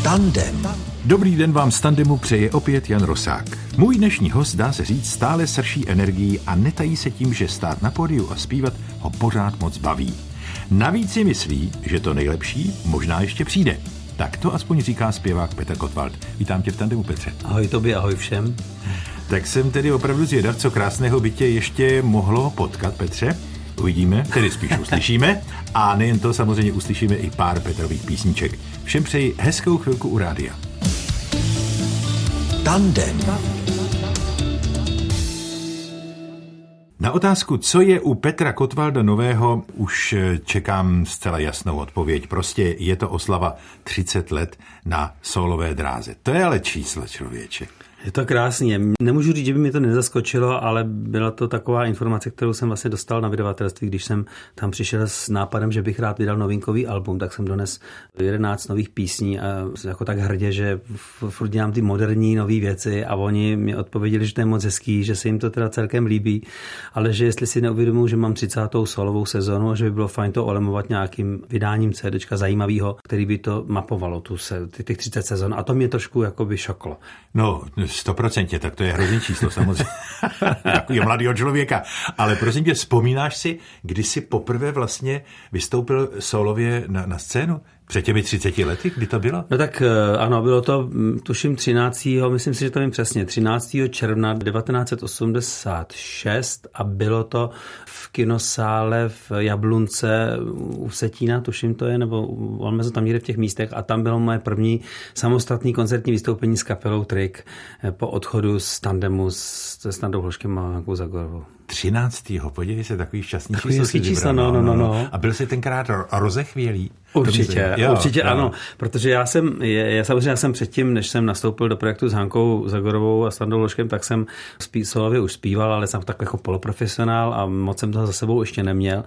Tandem. Dobrý den vám z Tandemu přeje opět Jan Rosák. Můj dnešní host, dá se říct, stále srší energií a netají se tím, že stát na pódiu a zpívat ho pořád moc baví. Navíc si myslí, že to nejlepší možná ještě přijde. Tak to aspoň říká zpěvák Petr Kottwald. Vítám tě v Tandemu, Petře. Ahoj tobě, ahoj všem. Tak jsem tedy opravdu zvědav, co krásného by tě ještě mohlo potkat, Petře. Uvidíme, tedy spíš uslyšíme. A nejen to, samozřejmě uslyšíme i pár Petrových písniček. Všem přeji hezkou chvilku u rádia. Tandem. Na otázku, co je u Petra Kottwalda nového, už čekám zcela jasnou odpověď. Prostě je to oslava 30 let na sólové dráze. To je ale číslo, člověče. Je to krásně. Nemůžu říct, že by mě to nezaskočilo, ale byla to taková informace, kterou jsem vlastně dostal na vydavatelství, když jsem tam přišel s nápadem, že bych rád vydal novinkový album, tak jsem dones 11 nových písní a jako tak hrdě, že furt dělám ty moderní nové věci a oni mi odpověděli, že to je moc hezký, že se jim to teda celkem líbí, ale že jestli si neuvědomuji, že mám 30. solovou sezonu a že by bylo fajn to olemovat nějakým vydáním CDčka zajímavého, který by to mapovalo těch 30 sezon a to mě trošku jakoby šoklo. No, 100%, tak to je hrozný číslo samozřejmě. Takový mladýho člověka. Ale prosím tě, vzpomínáš si, kdy jsi poprvé vlastně vystoupil solově na scénu? Před těmi 30 lety, kdy to bylo? No tak ano, bylo to, tuším 13. myslím si, že to vím přesně, 13. června 1986 a bylo to v kinosále v Jablunce u Vsetína, tuším to je, nebo máme to tam někde v těch místech a tam bylo moje první samostatný koncertní vystoupení s kapelou Trik po odchodu z Tandemu s Standou Hloškem a Hankou Zagorovou. 13. Podívej se, takový šťastný číslo. No. A byl jsi tenkrát rozechvělý? Určitě ano, protože já jsem předtím, než jsem nastoupil do projektu s Hankou Zagorovou a Standou Hloškem, tak jsem solově už zpíval, ale jsem tak jako poloprofesionál a moc jsem toho za sebou ještě neměl.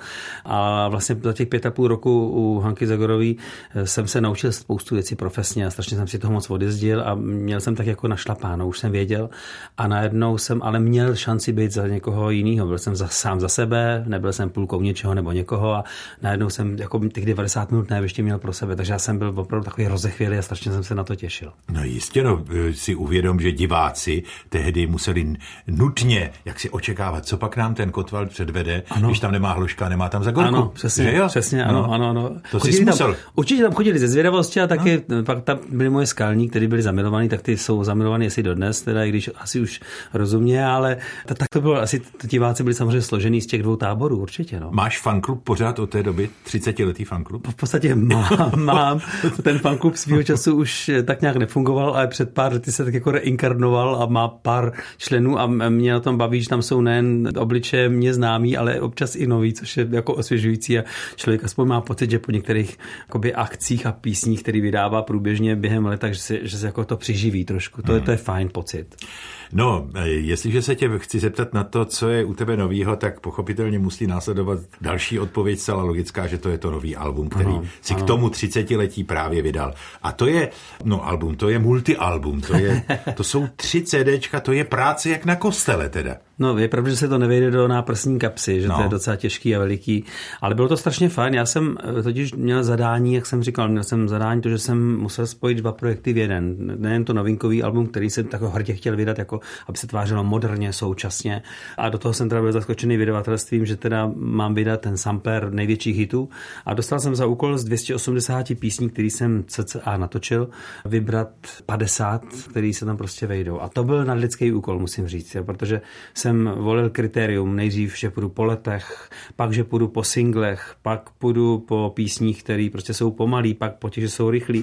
A vlastně za těch 5,5 roku u Hanky Zagorový jsem se naučil spoustu věcí profesně a strašně jsem si toho moc odjezdil a měl jsem tak jako našlapáno, už jsem věděl a najednou jsem ale měl šanci být za někoho jiného. Byl jsem sám za sebe, nebyl jsem půlkou něčeho nebo někoho a najednou jsem jako těch 90 minut ještě měl pro sebe, takže já jsem byl opravdu takový rozechvělý a strašně jsem se na to těšil. No jistě, si uvědom, že diváci tehdy museli nutně, jak si očekávat, co pak nám ten Kottwald předvede, ano. Když tam nemá Hloška, nemá tam Zagorku. Ano, přesně, ano. To jsi musel. Určitě tam chodili ze zvědavosti a taky pak tam byli moje skalní, kteří byli zamilovaní, tak ty jsou zamilovaní asi dodnes, teda i když asi už rozumně, ale tak to bylo, asi diváci byli samozřejmě složený z těch dvou táborů, určitě. No. Máš fanklub pořád od té doby, 30letý fanklub? V podstatě mám. Ten fanklub svýho času už tak nějak nefungoval, ale před pár lety se tak jako reinkarnoval a má pár členů a mě na tom baví, že tam jsou nejen obličeje mě známí, ale občas i noví, což je jako osvěžující a člověk aspoň má pocit, že po některých jakoby akcích a písních, který vydává průběžně během let, že se jako to přiživí trošku. To je fajn pocit. No, jestliže se tě chci zeptat na to, co je u tebe novýho, tak pochopitelně musí následovat další odpověď, celá logická, že to je to nový album, který si k tomu 30letí právě vydal. A to je, album, to je multialbum, to jsou 3 CDčka, to je práce jak na kostele teda. No, je pravda, že se to nevejde do náprsní kapsy, že to je docela těžký a veliký, ale bylo to strašně fajn. Já jsem totiž měl zadání, jak jsem říkal, to, že jsem musel spojit 2 projekty v jeden. Nejen to novinkový album, který jsem tak hrdě chtěl vydat, jako aby se tvářilo moderně, současně. A do toho jsem teda byl zaskočený vydavatelstvím, že teda mám vydat ten sampler největších hitů. A dostal jsem za úkol z 280 písní, který jsem cca natočil, vybrat 50, který se tam prostě vejdou. A to byl nadlidský úkol, musím říct, protože jsem volil kritérium nejdřív, že půjdu po letech, pak, že půjdu po singlech, pak půjdu po písních, které prostě jsou pomalý, pak po těch, že jsou rychlí.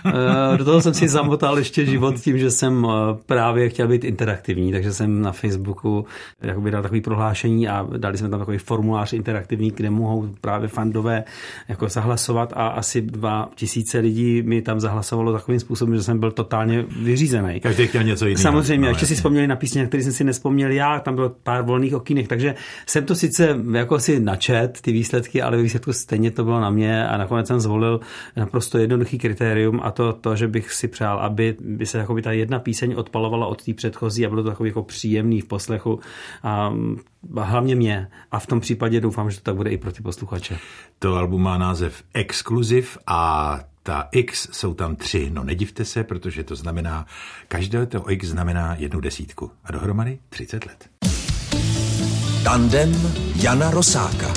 Do toho jsem si zamotal ještě život tím, že jsem právě chtěl být interaktivní, takže jsem na Facebooku jakoby dal takový prohlášení a dali jsme tam takový formulář interaktivní, kde mohou právě fandové jako zahlasovat a asi 2000 lidí mi tam zahlasovalo takovým způsobem, že jsem byl totálně vyřízený. Každý chtěl něco jiného. Samozřejmě, ještě si vzpomněli na písně, na které jsem si nespomněl já, tam bylo pár volných okýnek, takže jsem to sice jako si načet ty výsledky, ale ve výsledku stejně to bylo na mě a nakonec jsem zvolil naprosto jednoduchý kritérium a to, že bych si přál, aby se jakoby ta jedna píseň odpalovala od té předchozí a bylo to takový jako příjemný v poslechu a hlavně mě. A v tom případě doufám, že to tak bude i pro ty posluchače. To album má název Exkluziv a ta X jsou tam 3. No nedivte se, protože to znamená, každé to X znamená 1 desítku. A dohromady 30 let. Tandem Jana Rosáka.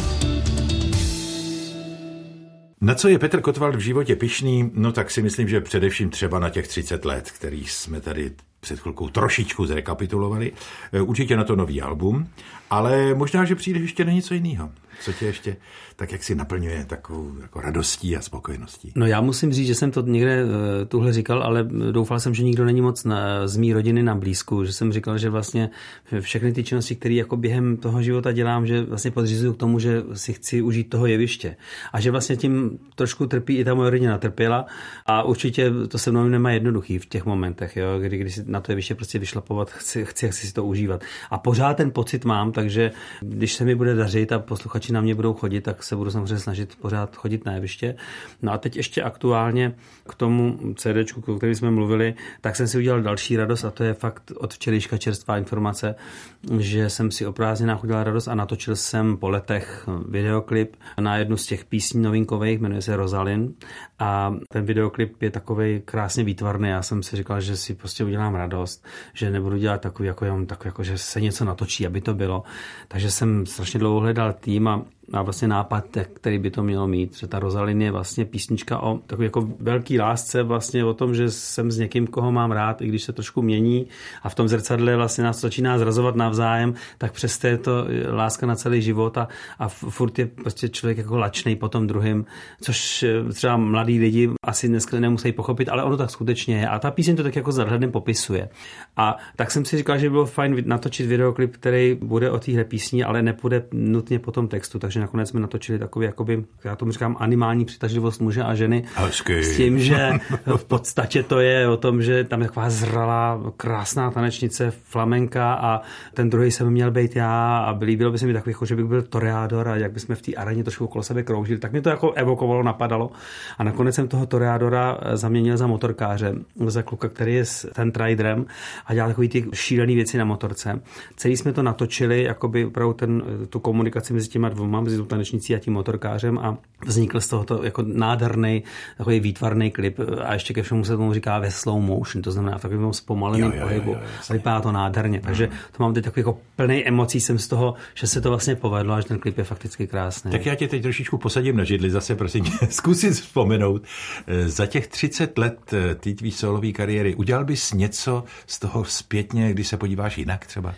Na co je Petr Kotwald v životě pyšný? No tak si myslím, že především třeba na těch 30 let, který jsme tady před chvilkou trošičku zrekapitulovali. Určitě na to nový album, ale možná, že přijde ještě na něco jiného. Co tě ještě tak jak si naplňuje takovou jako radostí a spokojeností? No já musím říct, že jsem to někde tuhle říkal, ale doufal jsem, že nikdo není moc z mý rodiny na blízku, že jsem říkal, že vlastně všechny ty činnosti, které jako během toho života dělám, že vlastně podřizuju k tomu, že si chci užít toho jeviště. A že vlastně tím trošku trpí i ta moje rodina trpěla a určitě to se mnou nemá jednoduchý v těch momentech, jo, kdy si na to jeviště prostě vyšlapovat, chci si to užívat. A pořád ten pocit mám, takže když se mi bude dařit a posluchači na mě budou chodit, tak se budu samozřejmě snažit pořád chodit na jeviště. No a teď ještě aktuálně k tomu CDčku, o kterém jsme mluvili, tak jsem si udělal další radost a to je fakt od včerejška čerstvá informace, že jsem si o prázdninách udělal radost a natočil jsem po letech videoklip na jednu z těch písní novinkových, jmenuje se Rosalind a ten videoklip je takovej krásně výtvarný. Já jsem si říkal, že si prostě udělám radost, že nebudu dělat takový jako že se něco natočí, aby to bylo. Takže jsem strašně dlouho hledal tým a vlastně nápad, který by to mělo mít, že ta Rosalind je vlastně písnička o takové jako velký lásce, vlastně o tom, že jsem s někým, koho mám rád, i když se trošku mění a v tom zrcadle vlastně nás začíná zrazovat navzájem, tak přesto je to láska na celý život a furt je prostě člověk jako lačnej po tom druhým, což třeba mladí lidi asi dneska nemusí pochopit, ale ono tak skutečně je. A ta píseň to tak jako zahledem popisuje. A tak jsem si říkal, že by bylo fajn natočit videoklip, který bude o téhle písni, ale nepůjde nutně po tom textu, takže nakonec jsme natočili takový, jakoby, já tomu říkám, animální přitažlivost muže a ženy. Hezky. S tím, že v podstatě to je o tom, že tam je taková zralá, krásná tanečnice flamenka a ten druhý jsem měl být já a líbilo by se mi takový, jako, že bych byl toreador a jak bychom v té aréně trošku okolo sebe kroužili, tak mě to jako evokovalo, napadalo a nakonec jsem toho toreadora zaměnil za motorkáře, za kluka, který je s ten riderem a dělal takový ty šílený věci na motorce. Celý jsme to natočili, jakoby opravdu tu komunikaci mezi těma dvoma, mezi tou tanečnicí a tím motorkářem a vznikl z toho jako nádherný, takový výtvarný klip a ještě ke všemu se tomu říká ve slow motion, to znamená v takovém zpomaleném pohybu. A vypadá to nádherně, takže to mám teď takový jako plný emocí jsem z toho, že se to vlastně povedlo a že ten klip je fakticky krásný. Tak já tě teď trošičku posadím na židli zase, prosím, zkusit vzpomenout. Za těch 30 let té tvý solový kariéry udělal bys něco z toho zpětně, když se podíváš jinak třeba?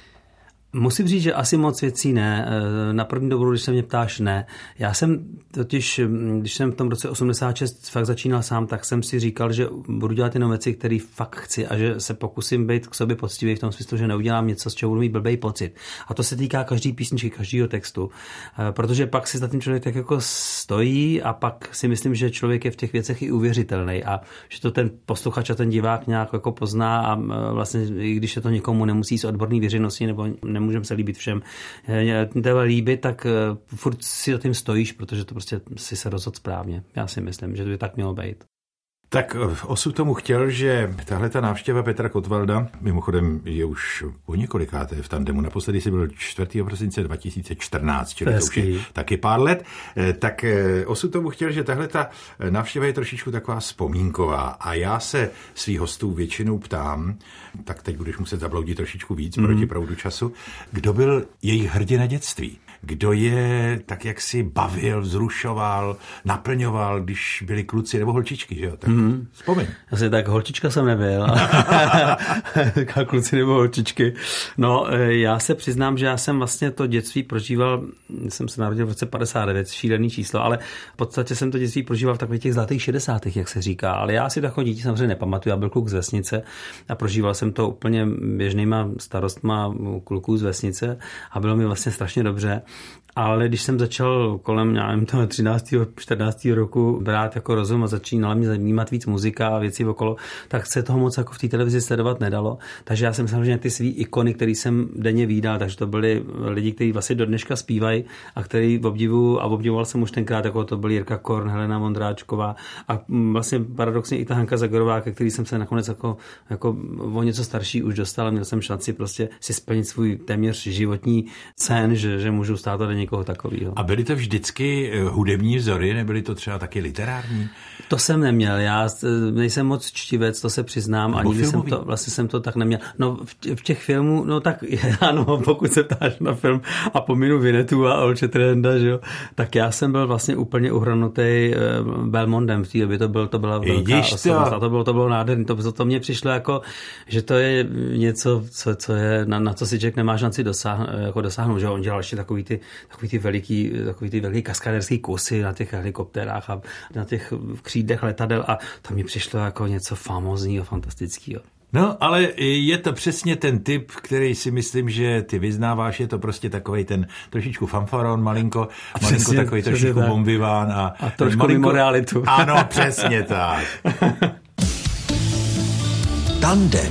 Musím říct, že asi moc věcí ne. Na první dobrou, když se mě ptáš, ne. Já jsem totiž, když jsem v tom roce 86 fakt začínal sám, tak jsem si říkal, že budu dělat jenom věci, které fakt chci a že se pokusím být k sobě poctivý v tom smyslu, že neudělám něco, z čeho budu mít blbej pocit. A to se týká každý písničky, každého textu. Protože pak si za tím člověk tak jako stojí a pak si myslím, že člověk je v těch věcech i uvěřitelný a že to ten posluchač a ten divák nějak jako pozná a vlastně, i když je to někomu nemusí z odborné veřejnosti nebo nemůžeme se líbit všem. Tebe líbit, tak furt si o tím stojíš, protože to prostě si se rozhodl správně. Já si myslím, že to by tak mělo být. Tak osud tomu chtěl, že tahle ta návštěva Petra Kotwalda, mimochodem je už po několikáté v tandemu, naposledy si byl 4. prosince 2014, čili to už je taky pár let, tak osud tomu chtěl, že tahle ta návštěva je trošičku taková vzpomínková a já se svých hostů většinou ptám, tak teď budeš muset zabloudit trošičku víc proti proudu času, kdo byl jejich hrdina dětství? Kdo je tak, jak si bavil, vzrušoval, naplňoval, když byli kluci nebo holčičky, že jo? Tak vzpomeň. Asi tak holčička jsem nebyl. Kluci nebo holčičky. No, já se přiznám, že já jsem vlastně to dětství prožíval, jsem se narodil v roce 59, šílený číslo, ale v podstatě jsem to dětství prožíval v takových těch zlatých 60, jak se říká, ale já si takové dítě samozřejmě nepamatuju, já byl kluk z vesnice a prožíval jsem to úplně běžnýma starostma kluků z vesnice a bylo mi vlastně strašně dobře. Ale když jsem začal kolem, nevím, toho 13. 14. roku brát jako rozum a začínala mě zajímat víc muzika a věci okolo, tak se toho moc jako v té televizi sledovat nedalo. Takže já jsem samozřejmě ty svý ikony, který jsem denně vídal, takže to byli lidi, kteří vlastně do dneška zpívají a který obdivoval jsem už tenkrát, jako to byl Jirka Korn, Helena Vondráčková a vlastně paradoxně i ta Hanka Zagorová, ke který jsem se nakonec jako o něco starší už dostal a měl jsem šanci prostě si splnit svůj téměř životní sen, že můžu nemůžu stát do někoho takového. A byly to vždycky hudební vzory, nebyly to třeba taky literární? To jsem neměl, já nejsem moc čtivec, to se přiznám, a nikdy jsem to tak neměl. No v těch filmů, no tak ano, pokud se ptáš na film a pominu Vinetu a Olče Trenda, že jo, tak já jsem byl vlastně úplně uhranutý Belmondem v té době, to byla velká osobnost a to bylo nádherný, to mně přišlo jako, že to je něco, co je, na co si člověk nemá šanci dosáhnout, že on dělal ještě takový ty veliký kaskaderský kusy na těch helikoptérách a na těch křídlech letadel a to mi přišlo jako něco famózního, fantastického. No, ale je to přesně ten typ, který si myslím, že ty vyznáváš, je to prostě takovej ten trošičku fanfaron, malinko takový trošičku bombiván a trošku mimo realitu. Ano, přesně tak. Tandem.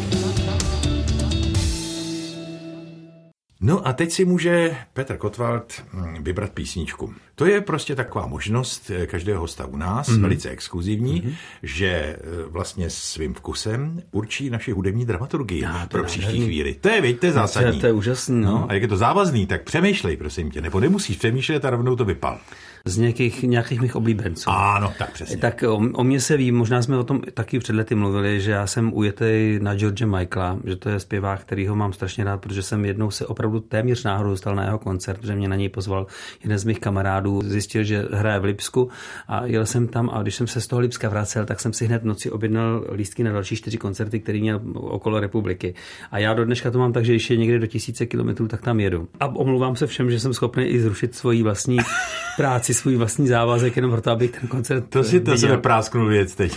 No a teď si může Petr Kotwald vybrat písničku. To je prostě taková možnost každého hosta u nás, velice exkluzivní, že vlastně svým vkusem určí naši hudební dramaturgii pro příští chvíli. To je zásadní. To je úžasný. No. A jak je to závazný, tak přemýšlej, prosím tě, nebo nemusíš přemýšlet a rovnou to vypal. Z nějakých mých oblíbenců. Ano, tak přesně. Tak o mě se ví, možná jsme o tom taky před lety mluvili, že já jsem ujetej na George Michaela, že to je zpěvák, kterýho mám strašně rád, protože jsem jednou se opravdu téměř náhodou dostal na jeho koncert, že mě na něj pozval jeden z mých kamarádů, zjistil, že hraje v Lipsku a jel jsem tam a když jsem se z toho Lipska vracel, tak jsem si hned v noci objednal lístky na další 4 koncerty, které měl okolo republiky. A já do dneška to mám tak, že když je někde do 1000 kilometrů, tak tam jedu. A omlouvám se všem, že jsem schopný i zrušit svoji vlastní práci, svůj vlastní závazek, jenom proto, abych ten koncert to si to se prásknul věc teď.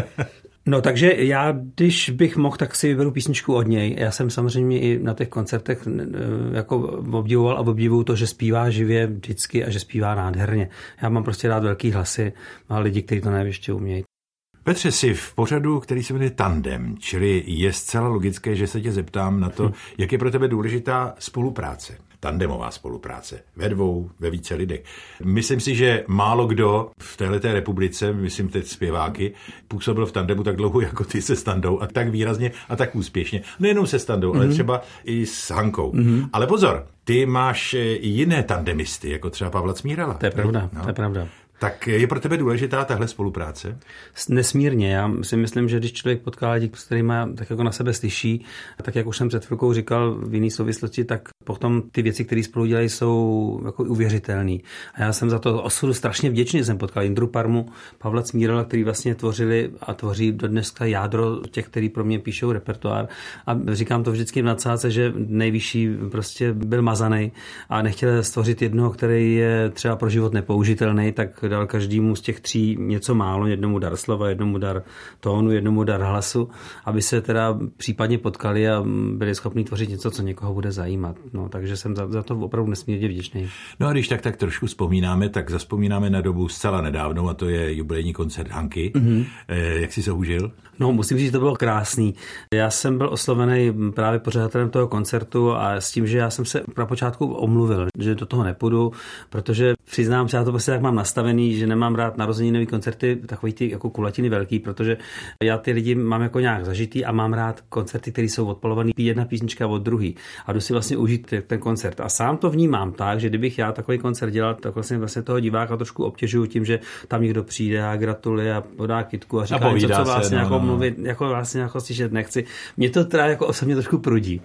No takže já, když bych mohl, tak si vyberu písničku od něj. Já jsem samozřejmě i na těch koncertech jako obdivoval a obdivuju to, že zpívá živě vždycky a že zpívá nádherně. Já mám prostě rád velký hlasy a lidi, kteří to nejvíště umějí. Petře, jsi v pořadu, který se jmenuje Tandem, čili je zcela logické, že se tě zeptám na to, jak je pro tebe důležitá spolupráce. Tandemová spolupráce. Ve dvou, ve více lidech. Myslím si, že málo kdo v téhleté republice, myslím teď zpěváky, působil v tandemu tak dlouho jako ty se Standou a tak výrazně a tak úspěšně. Nejenom se Standou, ale třeba i s Hankou. Ale pozor, ty máš i jiné tandemisty, jako třeba Pavla Cmírala. To je pravda, to je pravda. Tak je pro tebe důležitá tahle spolupráce? Nesmírně. Já si myslím, že když člověk potká lidi, s kterými tak jako na sebe slyší, tak jak už jsem před chvilkou říkal v jiné souvislosti, tak potom ty věci, které spolu dělají, jsou jako uvěřitelné. A já jsem za to osudu strašně vděčný. Jsem potkal Jindru Parmu, Pavla Cmírala, který vlastně tvořili a tvoří dodneska jádro těch, kteří pro mě píšou repertoár. A říkám to vždycky v nadsázce, že nejvyšší prostě byl mazaný a nechtěl stvořit jednoho, který je třeba pro život nepoužitelný, tak dal každému z těch 3 něco málo, jednomu dar slova, jednomu dar tónu, jednomu dar hlasu, aby se teda případně potkali a byli schopni tvořit něco, co někoho bude zajímat. No, takže jsem za to opravdu nesmírně vděčný. No a když tak trošku vzpomínáme, tak zazpomínáme na dobu zcela nedávnou a to je jubilejní koncert Hanky. Jak jsi se užil? No, musím říct, že to bylo krásný. Já jsem byl oslovený právě pořadatelem toho koncertu a s tím, že já jsem se na počátku omluvil, že do toho nepůjdu, protože přiznám se, já to prostě tak mám nastavený, že nemám rád narozeninový koncerty, takový ty jako kulatiny velký, protože já ty lidi mám jako nějak zažitý a mám rád koncerty, které jsou odpalovaný jedna písnička od druhý a jdu si vlastně užít ten koncert. A sám to vnímám tak, že kdybych já takový koncert dělal, tak vlastně toho diváka trošku obtěžuju tím, že tam někdo přijde a gratuluje a podá kytku a říká něco, co vlastně jako mluvit, jako vlastně jako slyšet nechci. Mě to teda jako osobně trošku prudí.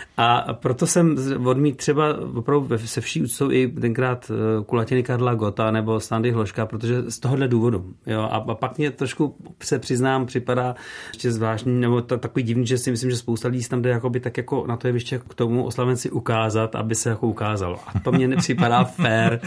A proto jsem odmít třeba opravdu se vší úctou i tenkrát kulatiny Karla Gotta nebo Standy Hloška, protože z tohohle důvodu. Jo? A pak mě trošku se přiznám, připadá ještě zvláštní, nebo takový divný, že si myslím, že spousta lidí tam jde jakoby tak jako na to jeviště k tomu oslavenci ukázat, aby se jako ukázalo. A to mně nepřipadá fér.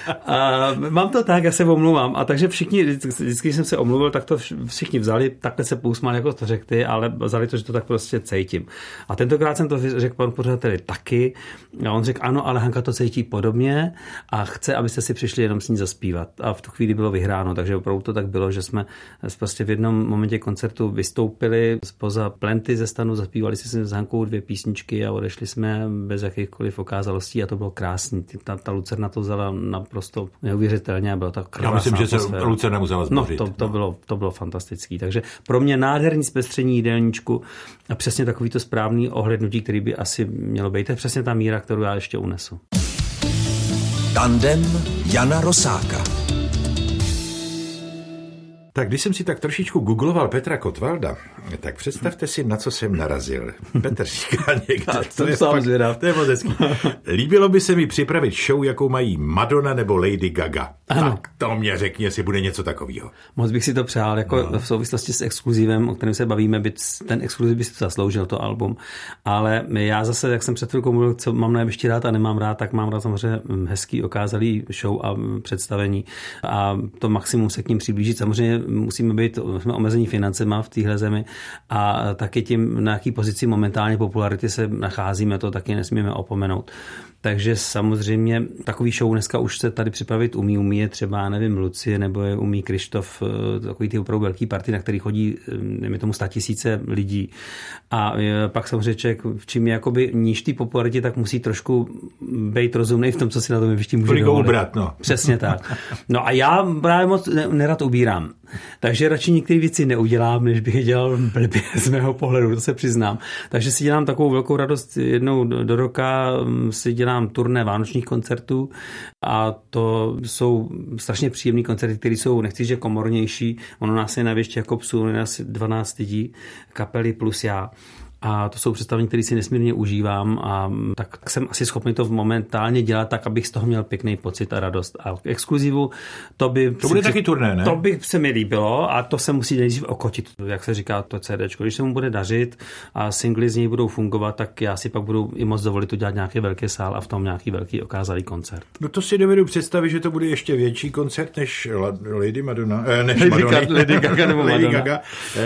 A mám to tak, já se omluvám. A takže vždycky, když jsem se omluvil, tak to všichni vzali, takhle se pousmali, jako to řekli, ale vzali to, že to tak prostě cítím. A tentokrát jsem to řekl panu pořadateli taky. A on řekl, ano, ale Hanka to cítí podobně a chce, abyste si přišli jenom s ní zaspívat. A v tu chvíli bylo vyhráno, takže opravdu to tak bylo, že jsme prostě v jednom momentě koncertu vystoupili spoza plenty ze stanu, zaspívali si s Hankou 2 písničky a odešli jsme bez jakýchkoliv okázalostí a to bylo krásný. Ta Lucerna to vzala naprosto neuvěřitelně a bylo to krásná. Já myslím, že se Lucerna musela zbořit. No, to bylo fantastický. Takže pro mě nádherný zpestření jídelníčku a přesně takový to správný ohlednutí, který by asi mělo být. To je přesně ta míra, kterou já ještě unesu. Tandem Jana Rosáka. Tak když jsem si tak trošičku googloval Petra Kottwalda, tak představte si, na co jsem narazil. Petr říká někde. To je moc hezký. Líbilo by se mi připravit show, jakou mají Madonna nebo Lady Gaga. Ano. Tak to mě řekni, jestli bude něco takového. Moc bych si to přál, jako v souvislosti s exkluzivem, o kterém se bavíme, ten exkluziv by si to zasloužil, to album. Ale já zase, jak jsem před chvilkou mluvil, co mám nejvíc rád a nemám rád, tak mám rád samozřejmě hezký okázalý show a představení. A to maximum se k ním přiblížit. Samozřejmě jsme omezení financema v téhle zemi a taky tím, na jaký pozici momentálně popularity se nacházíme, to taky nesmíme opomenout. Takže samozřejmě takový show dneska už se tady připravit umí je třeba, nevím, Lucie, nebo je umí Krištof, takový ty opravdu velký party, na který chodí, nevím tomu, 100 000 lidí. A pak samozřejmě člověk, čím je jakoby níž té popularitě, tak musí trošku být rozumnej v tom, co si na tom jevišti může dovolit. Ubrat, no. Přesně tak. No a já právě moc nerad ubírám. Takže radši některé věci neudělám, než bych je dělal blbě z mého pohledu, to se přiznám. Takže si dělám takovou velkou radost jednou do roka, si dělám turné vánočních koncertů a to jsou strašně příjemný koncerty, které jsou, nechci říct, že komornější. Ono nás je na Věště Jakobsů, asi 12 lidí, kapely plus já. A to jsou představení, které si nesmírně užívám a tak jsem asi schopný to momentálně dělat tak, abych z toho měl pěkný pocit a radost. A k exkluzivu to bude taky turné, ne? To by se mi líbilo a to se musí nejdřív okotit, jak se říká to CDčko. Když se mu bude dařit a singly z něj budou fungovat, tak já si pak budu i moc dovolit udělat nějaký velký sál a v tom nějaký velký okázalý koncert. No to si dovedu představit, že to bude ještě větší koncert než Lady Madonna, Lady Gaga nebo Lady Gaga,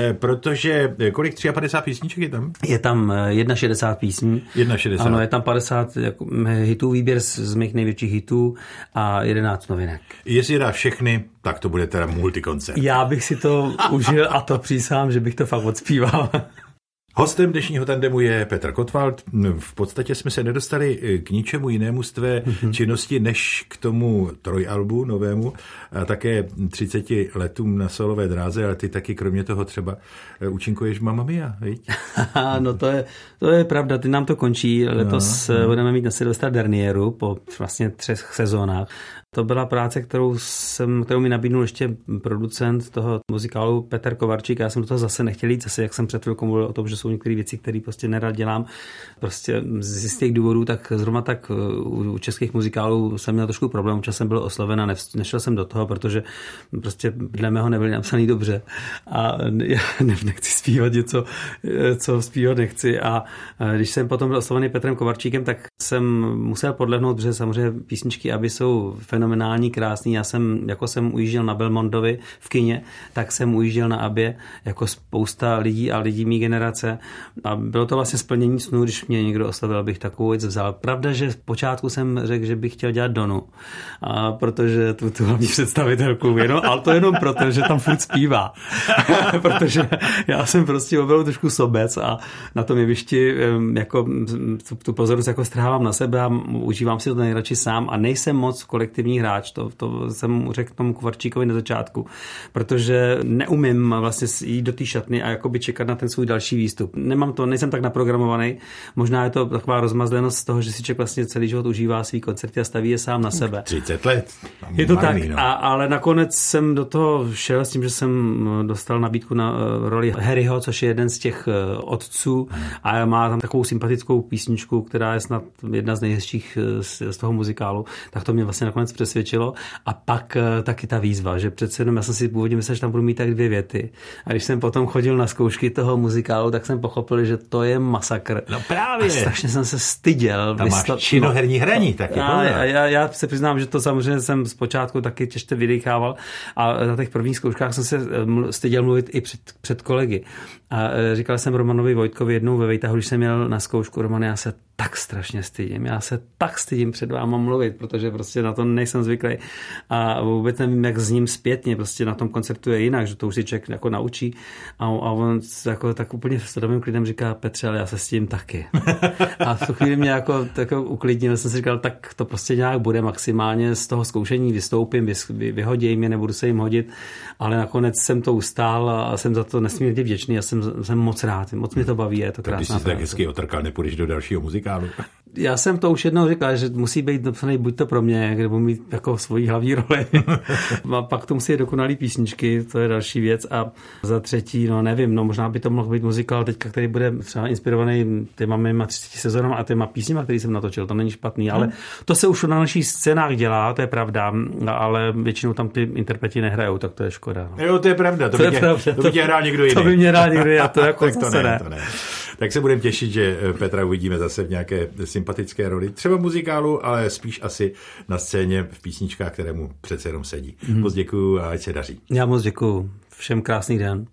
protože kolik 53 písniček je tam? Je tam 61 písní. 61. Ano, je tam 50 hitů, výběr z mých největších hitů a 11 novinek. Jestli dá všechny, tak to bude teda multikoncert. Já bych si to užil a to přísahám, že bych to fakt odspíval. Hostem dnešního tandemu je Petr Kottwald. V podstatě jsme se nedostali k ničemu jinému z tvé činnosti, než k tomu trojalbu novému a také 30 letům na solové dráze, ale ty taky kromě toho třeba účinkuješ v Mamma Mia, viď? No to je pravda, ty nám to končí. Letos budeme mít na Silvestra Dernieru po vlastně 3 sezónách. To byla práce, kterou mi nabídnul ještě producent toho muzikálu Petr Kovarčík. Já jsem do toho zase nechtěl jít, zase jak jsem před chvilkou mluvil o tom, že jsou některé věci, které prostě nerad dělám. Prostě z jistých důvodů, tak zrovna tak u českých muzikálů jsem měl trošku problém, čas jsem byl osloven a nešel jsem do toho, protože prostě dle mého nebyli napsaný dobře. A já nechci zpívat něco, co zpívat nechci. A když jsem potom byl oslovený Petrem Kovarčíkem, tak jsem musel podlehnout, protože samozřejmě písničky Aby jsou fenomenální, krásný. Já jsem ujížděl na Belmondovi v kině, tak jsem ujížděl na Abě jako spousta lidí a lidí mý generace. A bylo to vlastně splnění snů, když mě někdo oslovil, abych takovou věc vzal. Pravda, že v počátku jsem řekl, že bych chtěl dělat Donu, protože tu hlavní představitelku jenom, ale to jenom proto, že tam furt zpívá. Protože já jsem prostě opravdu trošku sobec a na tom jevišti jako tu pozornost jako strhávám na sebe a užívám si to nejradši sám a nejsem moc kolektivní hráč, to jsem řekl tomu Kovarčíkovi na začátku, protože neumím vlastně jít do té šatny a jakoby čekat na ten svůj další výstup. Nejsem tak naprogramovaný, možná je to taková rozmazlenost z toho, že si člověk vlastně celý život užívá svý koncerty a staví je sám na sebe. 30 let. Je to tak, ale nakonec jsem do toho šel s tím, že jsem dostal nabídku na roli Harryho, což je jeden z těch otců a má tam takovou sympatickou písničku, která je snad jedna z nejhezčích z toho muzikálu, tak to mě vlastně nakonec přesvědčilo. A pak taky ta výzva, že přece jenom já jsem si původně myslel, že tam budu mít tak 2 věty. A když jsem potom chodil na zkoušky toho muzikálu, tak jsem pochopil, že to je masakr. No právě. A strašně jsem se styděl. Tam máš činoherní hraní taky. Já se přiznám, že to samozřejmě jsem zpočátku taky těžce vydýchával a na těch prvních zkouškách jsem se styděl mluvit i před kolegy. A říkal jsem Romanovi Vojtkovi jednou ve Vejtahu, když jsem měl na zkoušku: Roman, já se tak strašně stydím. Já se tak stydím před váma mluvit, protože prostě na to nejsem zvyklý a vůbec nevím, jak s ním zpětně. Prostě na tom koncertu je jinak, že to už si člověk jako naučí a on jako, tak úplně s takovým klidem říká: Petře, ale já se s tím taky. A v tu chvíli mě jako uklidnil, jsem si říkal, tak to prostě nějak bude, maximálně z toho zkoušení vystoupím, vyhodí mě, nebudu se jim hodit, ale nakonec jsem to ustál a jsem za to nesmírně vděčný a jsem moc rád, moc mi to baví, je to krásná práce. Když jsi tak hezky otrkal, nepůjdeš do dalšího muzikálu? muzikálu. Já jsem to už jednou říkal, že musí být napsaný buď to pro mě, kde budu mít jako svoji hlavní roli. A pak to musí být dokonalý písničky, to je další věc. A za třetí, no nevím, no možná by to mohl být muzikál teďka, který bude třeba inspirovaný těma mýma 30 sezónama a těma písněma, který jsem natočil, to není špatný, ale to se už na našich scénách dělá, to je pravda, ale většinou tam ty interpreti nehrajou, tak to je škoda. No. Jo, to je pravda, to by tě hrál někdo jiný. To by mě hrál někdo jiný, a to jako tak to ne. Tak se budeme těšit, že Petra uvidíme zase v nějaké sympatické roli. Třeba muzikálu, ale spíš asi na scéně v písničkách, které mu přece jenom sedí. Moc děkuju a ať se daří. Já moc děkuju. Všem krásný den.